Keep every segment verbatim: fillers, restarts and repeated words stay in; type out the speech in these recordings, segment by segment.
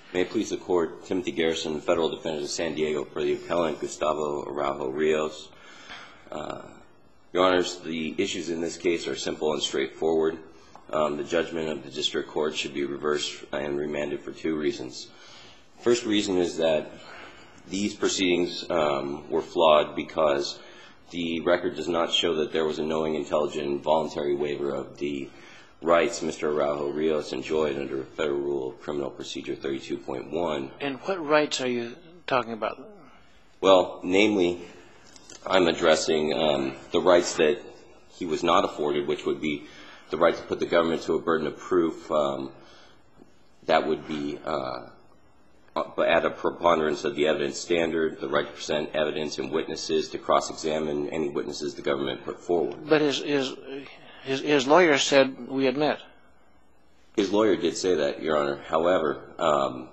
May it please the Court, Timothy Garrison, Federal Defender of San Diego, for the appellant Gustavo Araujo-Rios. Uh, Your Honors, the issues in this case are simple and straightforward. Um, the judgment of the District Court should be reversed and remanded for two reasons. First reason is that these proceedings um, were flawed because the record does not show that there was a knowing, intelligent, and voluntary waiver of the rights Mister Araujo-Rios enjoyed under Federal Rule of Criminal Procedure thirty-two point one. And what rights are you talking about? Well, namely, I'm addressing um, the rights that he was not afforded, which would be the right to put the government to a burden of proof um, that would be uh, at a preponderance of the evidence standard, the right to present evidence and witnesses to cross-examine any witnesses the government put forward. But his, his, his, his lawyer said, we admit. His lawyer did say that, Your Honor. However, um,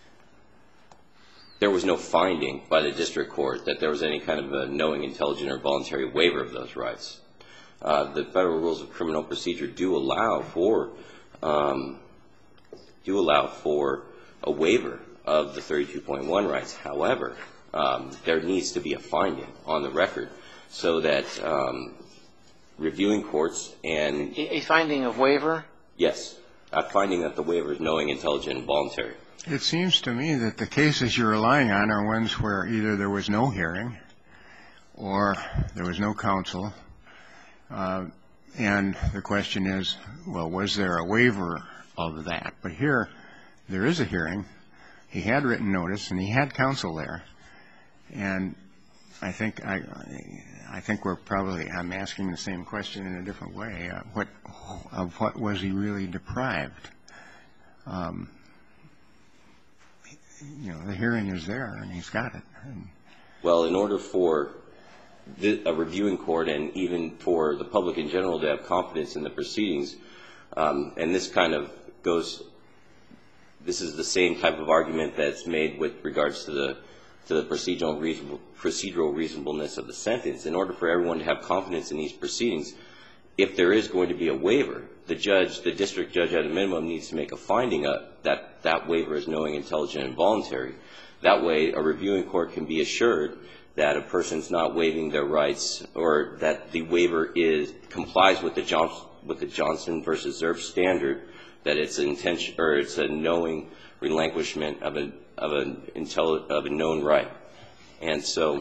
there was no finding by the District Court that there was any kind of a knowing, intelligent, or voluntary waiver of those rights. Uh, the Federal Rules of Criminal Procedure do allow for um, do allow for a waiver of the thirty-two point one rights. However, um, there needs to be a finding on the record so that um, reviewing courts and A finding of waiver? Yes, a finding that the waiver is knowing, intelligent, and voluntary. It seems to me that the cases you're relying on are ones where either there was no hearing or there was no counsel. Uh, and the question is, well, was there a waiver of that? But here, there is a hearing. He had written notice, and he had counsel there. And I think I, I think we're probably, I'm asking the same question in a different way. Uh, what, of what was he really deprived? Um, you know, the hearing is there, and he's got it. And well, in order for the, a reviewing court and even for the public in general to have confidence in the proceedings, um, and this kind of goes, this is the same type of argument that's made with regards to the to the procedural reasonable, procedural reasonableness of the sentence. In order for everyone to have confidence in these proceedings, if there is going to be a waiver, the judge, the district judge at a minimum needs to make a finding of that that waiver is knowing, intelligent, and voluntary. That way, a reviewing court can be assured that a person's not waiving their rights, or that the waiver is complies with the Johnson, with the Johnson versus Zerf standard, that it's an intention or it's a knowing relinquishment of a of an intelli- of a known right. And so,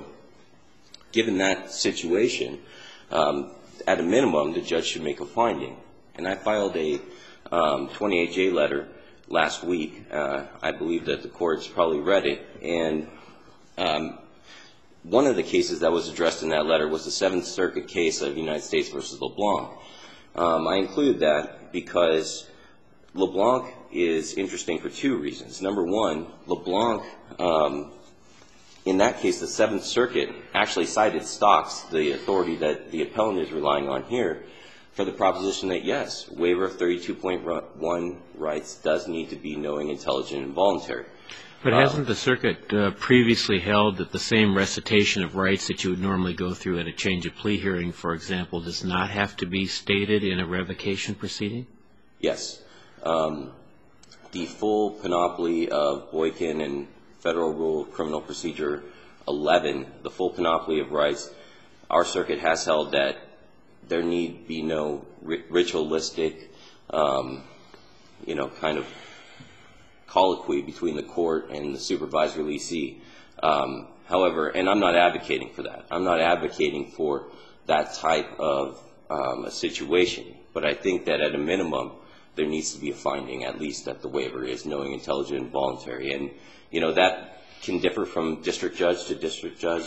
given that situation, um, at a minimum, the judge should make a finding. And I filed a um, twenty-eight J letter last week. Uh, I believe that the court's probably read it. And um, one of the cases that was addressed in that letter was the Seventh Circuit case of United States versus LeBlanc. Um, I included that because LeBlanc is interesting for two reasons. Number one, LeBlanc, um, in that case, the Seventh Circuit actually cited Stocks, the authority that the appellant is relying on here, for the proposition that, yes, waiver of thirty-two point one rights does need to be knowing, intelligent, and voluntary. But hasn't the circuit uh, previously held that the same recitation of rights that you would normally go through at a change of plea hearing, for example, does not have to be stated in a revocation proceeding? Yes. Um, the full panoply of Boykin and Federal Rule of Criminal Procedure eleven, the full panoply of rights, our circuit has held that there need be no ri- ritualistic, um, you know, kind of colloquy between the court and the supervised releasee. Um, however, and I'm not advocating for that. I'm not advocating for that type of um, a situation. But I think that at a minimum, there needs to be a finding, at least, that the waiver is knowing, intelligent, and voluntary. And, you know, that can differ from district judge to district judge,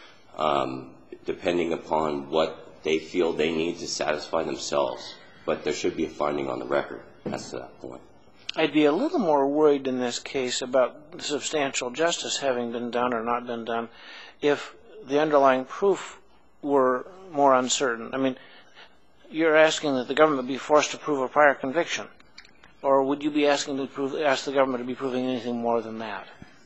um, depending upon what they feel they need to satisfy themselves. But there should be a finding on the record as to that point. I'd be a little more worried in this case about substantial justice having been done or not been done if the underlying proof were more uncertain. I mean, you're asking that the government be forced to prove a prior conviction, or would you be asking to prove, ask the government to be proving anything more than that?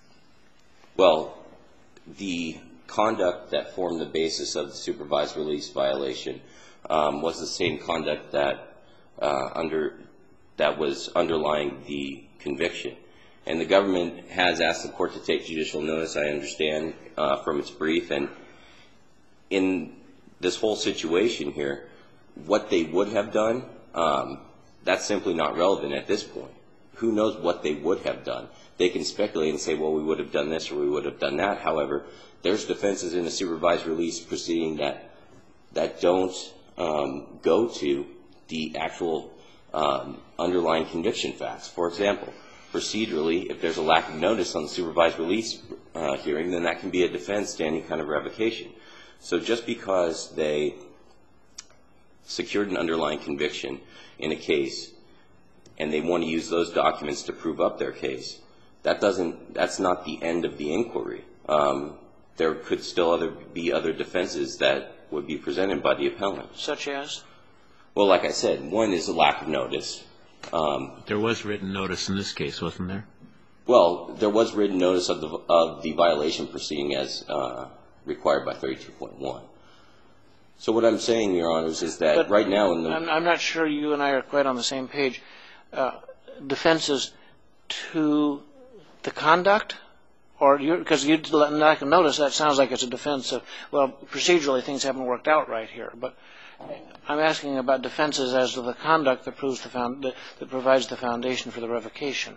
Well, the conduct that formed the basis of the supervised release violation um, was the same conduct that uh, under that was underlying the conviction. And the government has asked the court to take judicial notice, I understand, uh, from its brief. And in this whole situation here, what they would have done, um, that's simply not relevant at this point. Who knows what they would have done? They can speculate and say, well, we would have done this or we would have done that. However, there's defenses in a supervised release proceeding that that don't um, go to the actual um, underlying conviction facts. For example, procedurally, if there's a lack of notice on the supervised release uh, hearing, then that can be a defense to any kind of revocation. So just because they secured an underlying conviction in a case and they want to use those documents to prove up their case, that doesn't, that's not the end of the inquiry. Um, there could still other, be other defenses that would be presented by the appellant. Such as? Well, like I said, one is a lack of notice. Um, there was written notice in this case, wasn't there? Well, there was written notice of the, of the violation proceeding as uh, required by thirty-two point one. So what I'm saying, Your Honors, is that but right now in the... I'm, I'm not sure you and I are quite on the same page. Uh, defenses to the conduct? Or because you, you lack of notice, that sounds like it's a defense of, well, procedurally things haven't worked out right here. But I'm asking about defenses as to the conduct that proves the found, that, that provides the foundation for the revocation.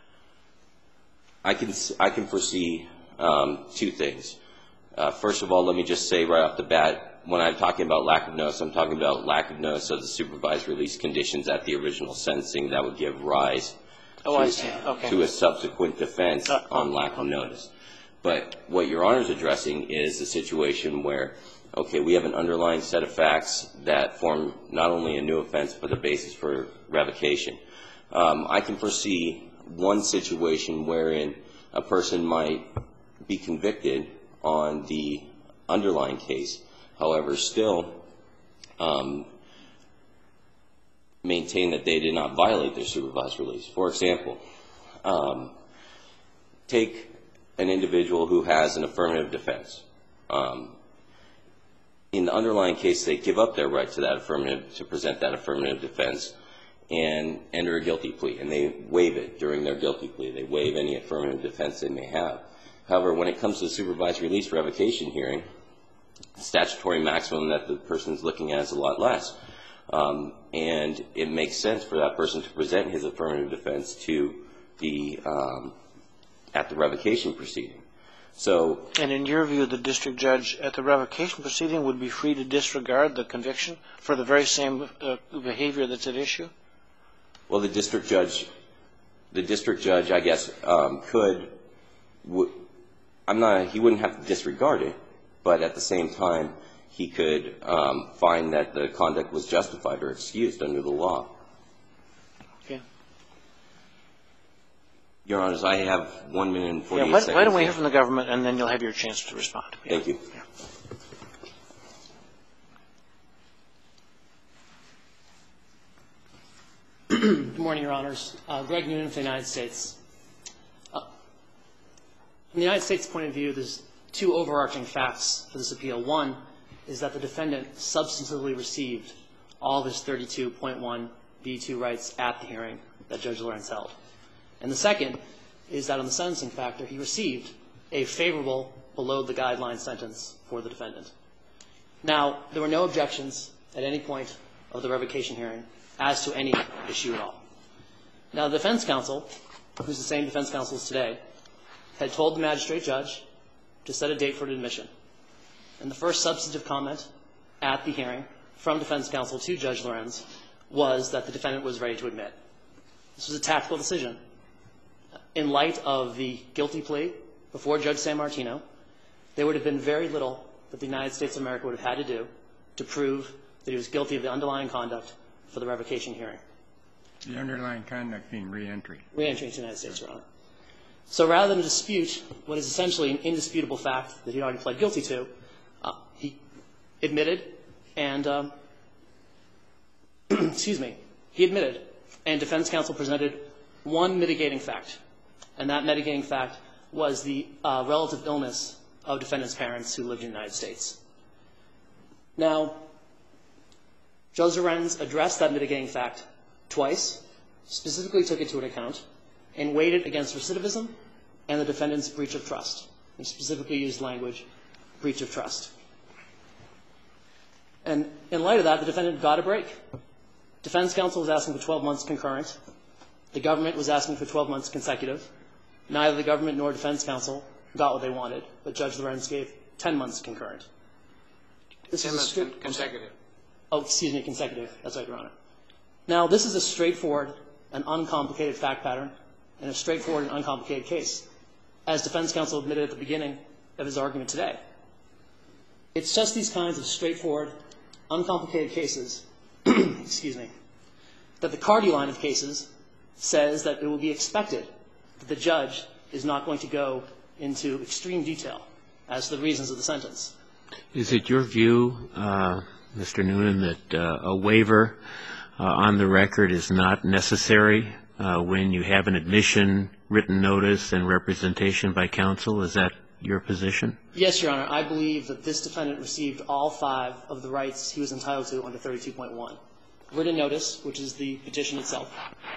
I can I can foresee um, two things. Uh, first of all, let me just say right off the bat, when I'm talking about lack of notice, I'm talking about lack of notice of the supervised release conditions at the original sentencing that would give rise oh, to, I see. Okay. to a subsequent defense uh, on lack of okay. notice. But what Your Honor is addressing is a situation where, okay, we have an underlying set of facts that form not only a new offense but the basis for revocation. Um, I can foresee one situation wherein a person might be convicted on the underlying case, however, still um, maintain that they did not violate their supervised release. For example, um, take an individual who has an affirmative defense. Um, in the underlying case, they give up their right to that affirmative, to present that affirmative defense and enter a guilty plea, and they waive it during their guilty plea. They waive any affirmative defense they may have. However, when it comes to the supervised release revocation hearing, the statutory maximum that the person is looking at is a lot less. Um, and it makes sense for that person to present his affirmative defense to the, um, at the revocation proceeding. So, and in your view, the district judge at the revocation proceeding would be free to disregard the conviction for the very same uh, behavior that's at issue? Well, the district judge, the district judge, I guess, um, could, w- I'm not, he wouldn't have to disregard it, but at the same time, he could um, find that the conduct was justified or excused under the law. Okay. Your Honors, I have one minute and forty-eight yeah, why, seconds. Why don't we hear from the government, and then you'll have your chance to respond. Yeah. Thank you. Yeah. Good morning, Your Honors. Uh, Greg Noonan for the United States. Uh, from the United States' point of view, there's two overarching facts for this appeal. One is that the defendant substantively received all of his thirty-two point one B two rights at the hearing that Judge Lorenz held. And the second is that on the sentencing factor, he received a favorable below-the-guideline sentence for the defendant. Now, there were no objections at any point of the revocation hearing as to any issue at all. Now, the defense counsel, who's the same defense counsel as today, had told the magistrate judge to set a date for admission. And the first substantive comment at the hearing from defense counsel to Judge Lorenz was that the defendant was ready to admit. This was a tactical decision. In light of the guilty plea before Judge San Martino, there would have been very little that the United States of America would have had to do to prove that he was guilty of the underlying conduct for the revocation hearing. The underlying conduct being reentry. Reentry into the United States, Your Honor. So rather than dispute what is essentially an indisputable fact that he already pled guilty to, uh, he admitted and, um, excuse me, he admitted, and defense counsel presented one mitigating fact, and that mitigating fact was the uh, relative illness of defendant's parents who lived in the United States. Now, Judge Lorenz addressed that mitigating fact twice, specifically took it into account, and weighed it against recidivism and the defendant's breach of trust. He specifically used language, breach of trust. And in light of that, the defendant got a break. Defense counsel was asking for twelve months concurrent. The government was asking for twelve months consecutive. Neither the government nor defense counsel got what they wanted, but Judge Lorenz gave ten months concurrent. This is a strict consecutive. Oh, excuse me, consecutive. That's right, Your Honor. Now, this is a straightforward and uncomplicated fact pattern and a straightforward and uncomplicated case, as defense counsel admitted at the beginning of his argument today. It's just these kinds of straightforward, uncomplicated cases, excuse me, that the Carty line of cases says that it will be expected that the judge is not going to go into extreme detail as to the reasons of the sentence. Is it your view, uh, Mister Noonan, that uh, a waiver uh, on the record is not necessary uh, when you have an admission, written notice, and representation by counsel? Is that your position? Yes, Your Honor. I believe that this defendant received all five of the rights he was entitled to under thirty-two point one. Written notice, which is the petition itself.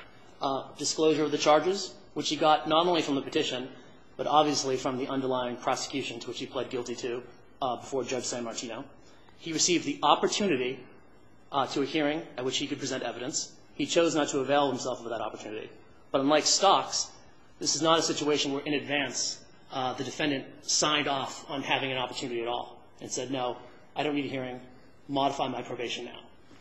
Uh, disclosure of the charges, which he got not only from the petition, but obviously from the underlying prosecution to which he pled guilty to uh, before Judge San Martino. He received the opportunity uh, to a hearing at which he could present evidence. He chose not to avail himself of that opportunity. But unlike Stocks, this is not a situation where in advance uh, the defendant signed off on having an opportunity at all and said, no, I don't need a hearing, modify my probation now.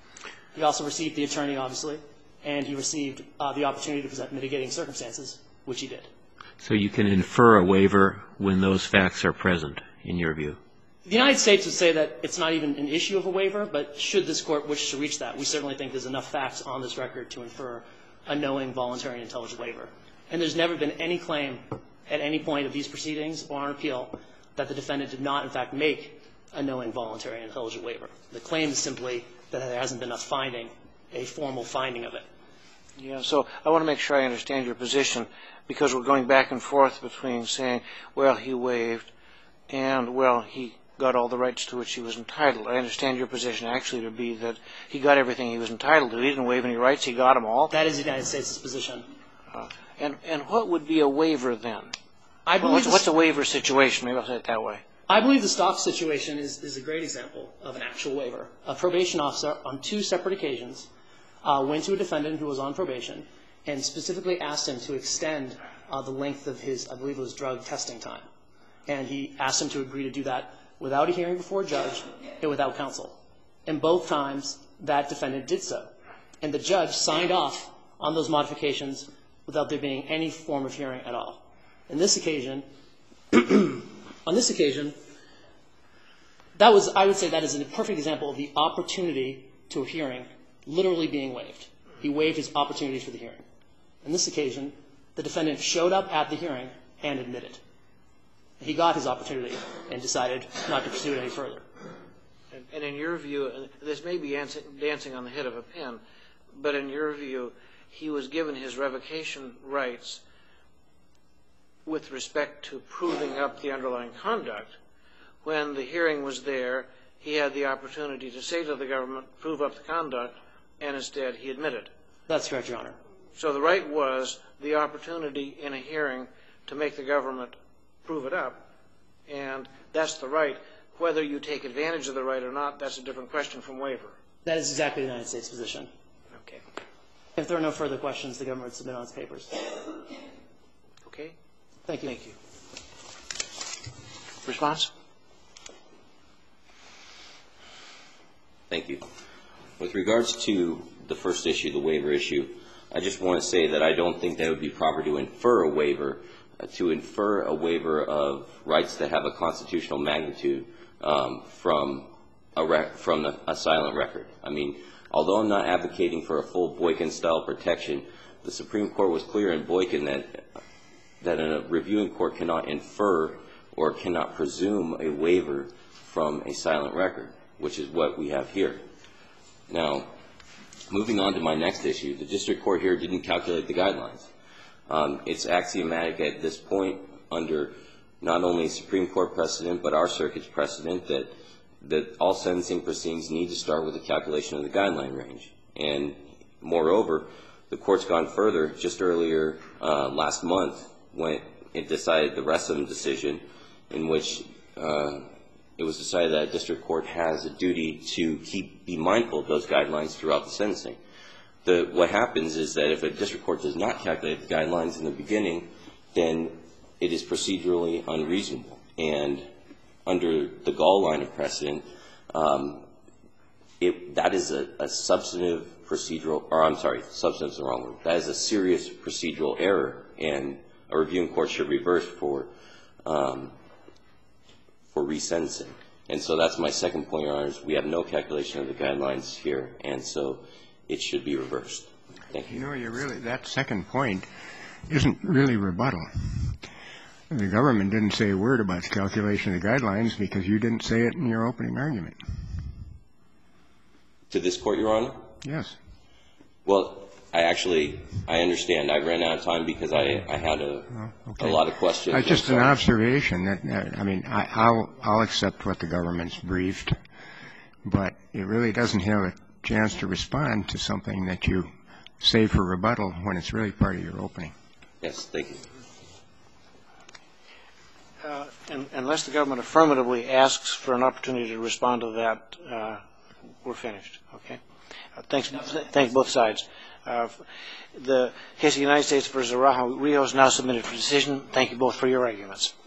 He also received the attorney, obviously, and he received uh, the opportunity to present mitigating circumstances, which he did. So you can infer a waiver when those facts are present, in your view? The United States would say that it's not even an issue of a waiver, but should this Court wish to reach that, we certainly think there's enough facts on this record to infer a knowing, voluntary, and intelligent waiver. And there's never been any claim at any point of these proceedings or on appeal that the defendant did not, in fact, make a knowing, voluntary, and intelligent waiver. The claim is simply that there hasn't been a finding, a formal finding of it. Yeah, so I want to make sure I understand your position, because we're going back and forth between saying, well, he waived, and, well, he got all the rights to which he was entitled. I understand your position actually to be that he got everything he was entitled to. He didn't waive any rights. He got them all. That is the United States' position. Uh, and, and what would be a waiver then? I believe what's, what's a waiver situation? Maybe I'll say it that way. I believe the Stocks situation is, is a great example of an actual waiver. A probation officer on two separate occasions uh, went to a defendant who was on probation and specifically asked him to extend uh, the length of his, I believe it was drug testing time. And he asked him to agree to do that without a hearing before a judge and without counsel. And both times, that defendant did so. And the judge signed off on those modifications without there being any form of hearing at all. In this occasion, on this occasion, that was, I would say that is a perfect example of the opportunity to a hearing literally being waived. He waived his opportunity for the hearing. In this occasion, the defendant showed up at the hearing and admitted. He got his opportunity and decided not to pursue it any further. And, and in your view, this may be dancing on the head of a pin, but in your view, he was given his revocation rights with respect to proving up the underlying conduct. When the hearing was there, he had the opportunity to say to the government, prove up the conduct, and instead he admitted. That's correct, Your Honor. So the right was the opportunity in a hearing to make the government prove it up, and that's the right. Whether you take advantage of the right or not, that's a different question from waiver. That is exactly the United States' position. Okay. If there are no further questions, the government would submit on its papers. Okay. Thank you. Thank you. Response? Thank you. With regards to the first issue, the waiver issue, I just want to say that I don't think that it would be proper to infer a waiver, uh, to infer a waiver of rights that have a constitutional magnitude um, from a rec- from a, a silent record. I mean, although I'm not advocating for a full Boykin-style protection, the Supreme Court was clear in Boykin that that a reviewing court cannot infer or cannot presume a waiver from a silent record, which is what we have here. Now, moving on to my next issue, the district court here didn't calculate the guidelines. Um, it's axiomatic at this point under not only Supreme Court precedent but our circuit's precedent that that all sentencing proceedings need to start with a calculation of the guideline range. And moreover, the court's gone further. Just earlier uh, last month, when it decided the Ressam decision, in which uh, it was decided that a district court has a duty to keep be mindful of those guidelines throughout the sentencing. The, what happens is that if a district court does not calculate the guidelines in the beginning, then it is procedurally unreasonable. And under the Gall line of precedent, um, it, that is a, a substantive procedural, or I'm sorry, substantive is the wrong word. That is a serious procedural error, and a reviewing court should reverse for um, for resentencing. And so that's my second point, Your Honors. We have no calculation of the guidelines here, and so it should be reversed. Thank you. You know, you really, that second point isn't really rebuttal. The government didn't say a word about the calculation of the guidelines because you didn't say it in your opening argument. To this court, Your Honor? Yes. Well, I actually, I understand. I ran out of time because I, I had a, oh, okay. a lot of questions. Uh, just an observation. That, uh, I mean, I, I'll, I'll accept what the government's briefed, but it really doesn't have a chance to respond to something that you say for rebuttal when it's really part of your opening. Yes, thank you. Uh, and, unless the government affirmatively asks for an opportunity to respond to that, uh, we're finished. Okay. Uh, thanks. Thank both sides. Uh, the case of the United States versus Araujo Rio is now submitted for decision. Thank you both for your arguments.